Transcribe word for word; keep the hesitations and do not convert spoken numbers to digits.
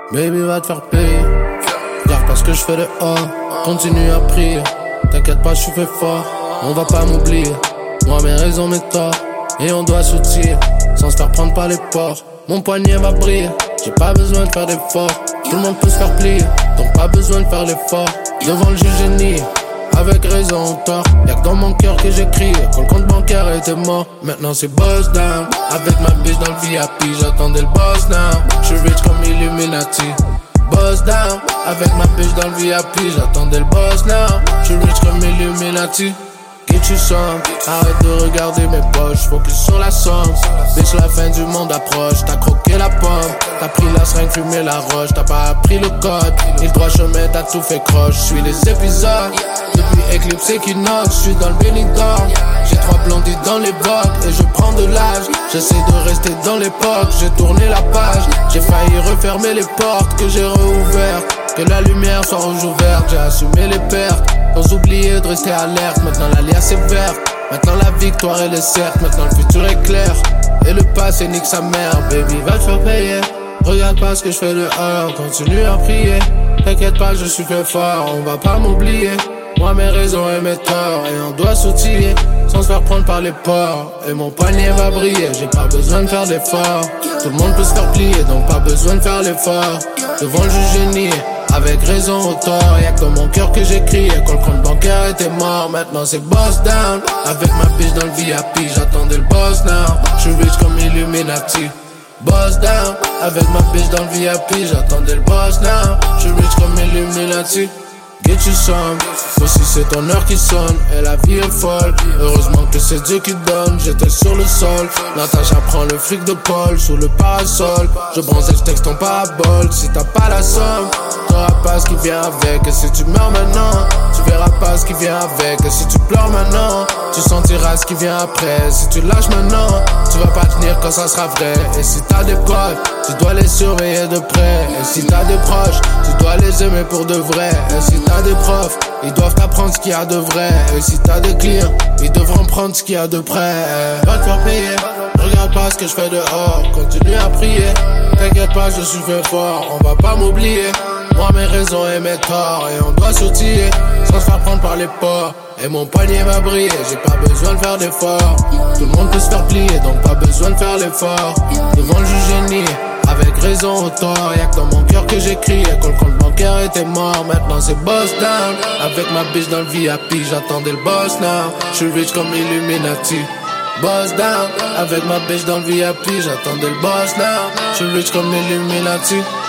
Baby va te faire payer. Regarde pas ce que je fais dehors. Continue à prier. T'inquiète pas, je suis fait fort. On va pas m'oublier. Moi mes raisons, mes torts. Et on doit s'outiller sans se faire prendre par les porcs. Mon poignet va briller. J'ai pas besoin de faire d'efforts. Tout le monde peut se faire plier. Donc pas besoin de faire l'effort. Devant le juge génie. Avec raison ou tort, y'a que dans mon cœur que j'ai crié quand le compte bancaire était mort. Maintenant c'est boss down. Avec ma bitch dans le V I P, j'attendais le boss now. J'suis rich comme Illuminati. Boss down. Avec ma bitch dans le V I P, j'attendais le boss now. J'suis rich comme Illuminati. Get you some, arrête de regarder mes poches, focus sur la somme. Bitch, la fin du monde approche, t'as croqué la pomme. T'as pris la seringue, fumé la roche, t'as pas appris le code. Ni le droit chemin, t'as tout fait croche, j'suis les épisodes. Depuis Eclipse Equinox, j'suis dans le Benidorm. J'ai trois blondies dans les bottes et je prends de l'âge. J'essaie de rester dans l'époque, j'ai tourné la page. J'ai failli refermer les portes que j'ai réouvertes. Que la lumière soit rouge ou verte, j'ai assumé les pertes. Sans oublier de rester alerte, maintenant l'alias est verte. Maintenant la victoire elle est certes, maintenant le futur est clair. Et le passé nique sa mère, baby va te faire payer. Regarde pas ce que je fais dehors, continue à prier. T'inquiète pas, je suis fait fort, on va pas m'oublier. Moi mes raisons et mes torts, et on doit s'outiller sans se faire prendre par les porcs. Et mon poignet va briller, j'ai pas besoin de faire d'efforts. Tout le monde peut se faire plier, donc pas besoin de faire l'effort. Devant le juge génie, avec raison ou tort, y'a que dans mon cœur que j'écris. Quand le compte bancaire était mort, maintenant c'est boss down. Avec ma bitch dans le V I P, j'attendais le boss now. J'suis rich comme Illuminati. Boss down. Avec ma bitch dans le V I P, j'attendais le boss now. J'suis rich comme Illuminati. Get you some, aussi c'est ton heure qui sonne et la vie est folle. Heureusement que c'est Dieu qui donne, j'étais sur le sol. Natacha prend le fric de Paul sous le parasol. Je bronze et je texte ton parabole. Si t'as pas la somme, t'auras pas ce qui vient avec. Et si tu meurs maintenant, tu verras pas ce qui vient avec. Et si tu pleures maintenant, tu sentiras ce qui vient après. Si tu lâches maintenant, tu vas pas tenir quand ça sera vrai. Et si t'as des potes, tu dois les surveiller de près. Et si t'as des proches, tu dois les aimer pour de vrai. Et si t'as des profs, ils doivent t'apprendre ce qu'il y a de vrai. Et si t'as des clients, ils devront prendre ce qu'il y a de près. Va te faire payer, regarde pas ce que je fais dehors. Continue à prier, t'inquiète pas, je suis fait fort. On va pas m'oublier, moi mes raisons et mes torts. Et on doit s'outiller sans se faire prendre par les porcs. Et mon poignet va briller, j'ai pas besoin de faire d'efforts. Tout le monde peut se faire plier, donc pas besoin de faire l'effort. Devant le juge génie, avec raison ou tort, y'a que dans mon cœur que j'écris. Et quand le compte bancaire était mort, maintenant c'est boss down. Avec ma bitch dans le V I P, j'attendais le boss now. J'suis rich comme Illuminati. Boss down. Avec ma bitch dans le V I P, j'attendais le boss now. J'suis rich comme Illuminati.